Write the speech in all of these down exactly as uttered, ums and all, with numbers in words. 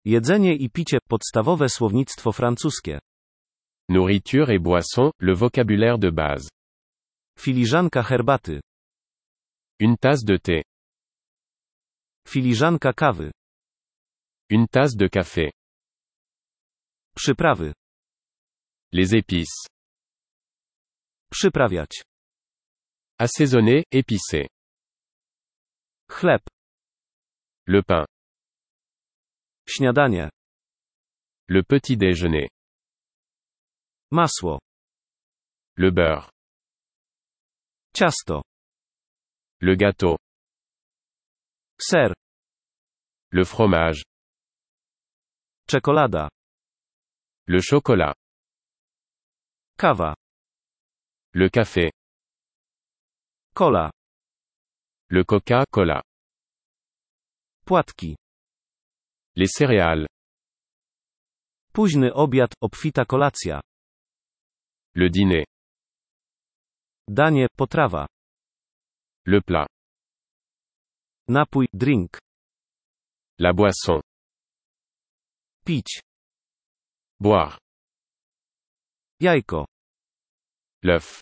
Jedzenie i picie – podstawowe słownictwo francuskie. Nourriture et boisson, le vocabulaire de base. Filiżanka herbaty. Une tasse de thé. Filiżanka kawy. Une tasse de café. Przyprawy. Les épices. Przyprawiać. Assaisonner, épicer. Chleb. Le pain. Śniadanie. Le petit déjeuner. Masło. Le beurre. Ciasto. Le gâteau. Ser. Le fromage. Czekolada. Le chocolat. Kawa. Le café. Cola. Le Coca-Cola. Płatki. Les céréales. Późny obiad, obfita kolacja. Le dîner. Danie, potrawa. Le plat. Napój, drink. La boisson. Pić. Boire. Jajko. L'œuf.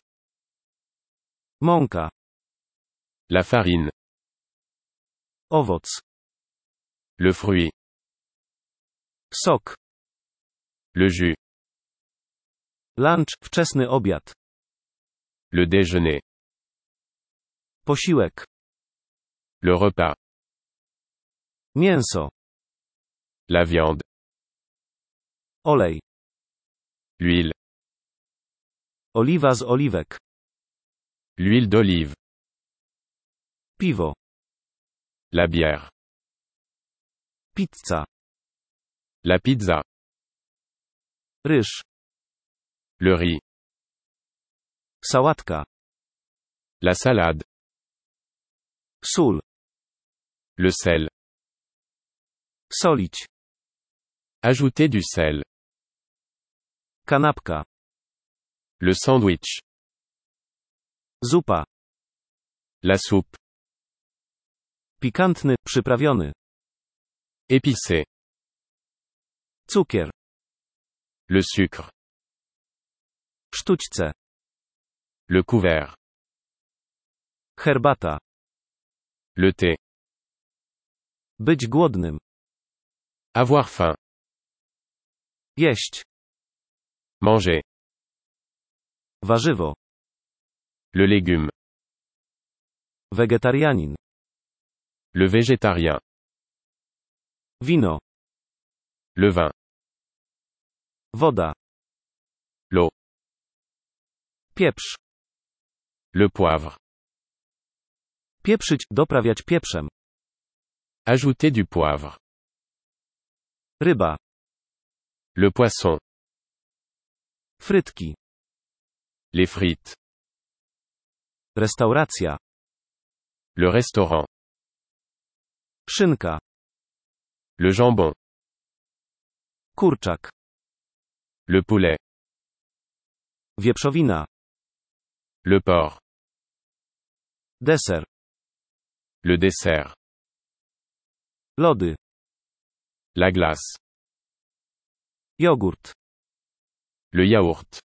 Mąka. La farine. Owoc. Le fruit. Sok. Le jus. Lunch, wczesny obiad. Le déjeuner. Posiłek. Le repas. Mięso. La viande. Olej. L'huile. Oliwa z oliwek. L'huile d'olive. Piwo. La bière. Pizza. La pizza. Ryż. Le riz. Sałatka. La salade. Sól. Le sel. Solić. Ajouter du sel. Kanapka. Le sandwich. Zupa. La soupe. Pikantny, przyprawiony. Épicé. Cukier. Le sucre. Sztućce. Le couvert. Herbata. Le thé. Być głodnym. Avoir faim. Jeść. Manger. Warzywo. Le légume. Wegetarianin. Le végétarien. Wino. Le vin. Woda. L'eau. Pieprz. Le poivre. Pieprzyć, doprawiać pieprzem. Ajouter du poivre. Ryba. Le poisson. Frytki. Les frites. Restauracja. Le restaurant. Szynka. Le jambon. Kurczak. Le poulet. Wieprzowina. Le porc. Deser. Le dessert. Lody. La glace. Jogurt. Le yaourt.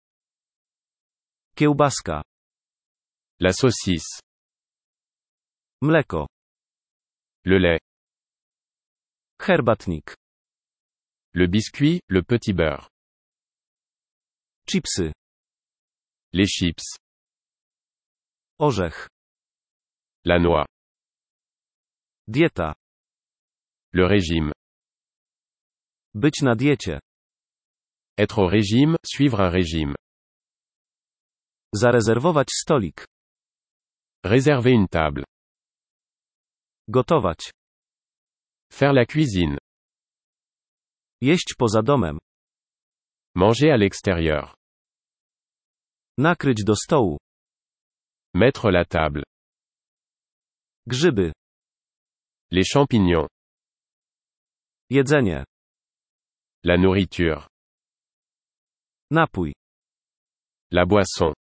Kiełbaska. La saucisse. Mleko. Le lait. Herbatnik. Le biscuit, le petit beurre. Chipsy. Les chips. Orzech. La noix. Dieta. Le régime. Być na diecie. Être au régime, suivre un régime. Zarezerwować stolik. Réserver une table. Gotować. Faire la cuisine. Jeść poza domem. Manger à l'extérieur. Nakryć do stołu. Mettre la table. Grzyby. Les champignons. Jedzenie. La nourriture. Napój. La boisson.